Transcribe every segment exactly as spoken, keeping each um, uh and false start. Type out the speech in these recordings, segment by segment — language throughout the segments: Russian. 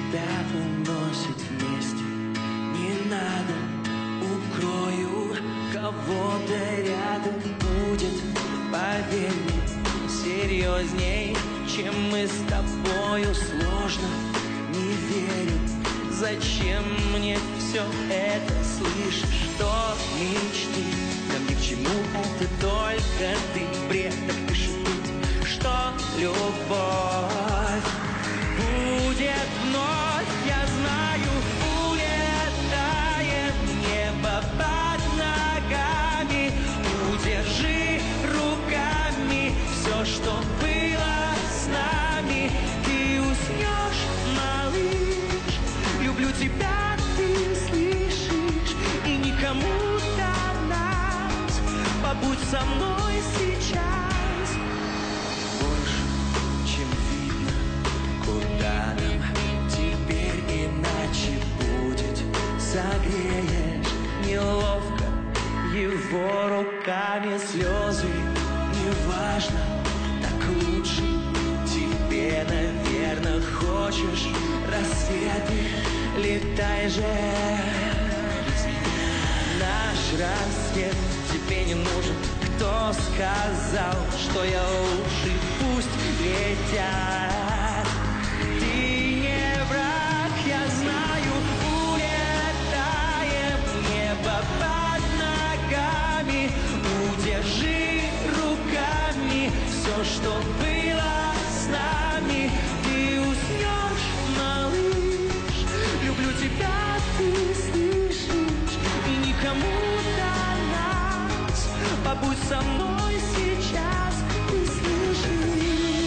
тебя уносит вместе. Не надо, укрою, кого-то рядом будет. Поверь мне, серьезней, чем мы с тобою. Сложно, не верю. Зачем мне все это? Слышишь, что мечты нам ни к чему, это только ты. Бред, так пиши тут, что любовь будет вновь. Я знаю, улетаем небо под ногами. Удержи руками все, что было с нами. Ты уснешь, малыш. Люблю тебя, ты слышишь, и никому до нас. Побудь со мной сейчас. Больше, чем видно, куда нам теперь иначе будет. Согреешь неловко его руками слезы. Неважно, так лучше. Тебе, наверное, хочешь рассветы. Летай же, наш рассвет тебе не нужен. Кто сказал, что я лучше? Пусть летят. Ты не враг, я знаю. Улетаем небо под ногами. Удержи руками все, что было с нами. Ты уснешь, малыш. Люблю тебя, ты слышишь, и никому до нас. Побудь со мной сейчас, ты слышишь.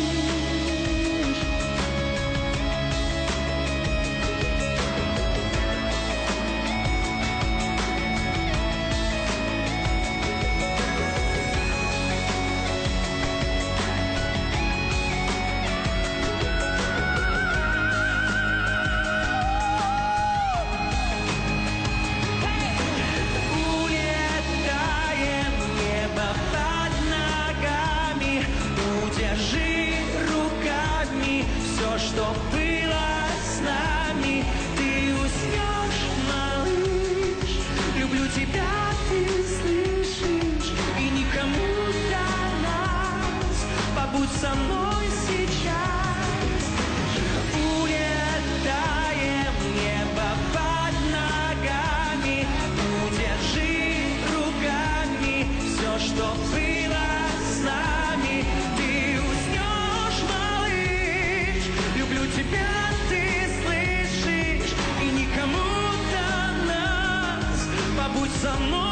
Что было с нами, ты уснешь, малыш. Люблю тебя, ты слышишь, и никому до нас. Побудь со мной сейчас. Улетаем небо под ногами. Удержи руками все, что было с нами. Ты уснешь, малыш. Люблю тебя, ты слышишь, и никому до нас. Побудь со мной.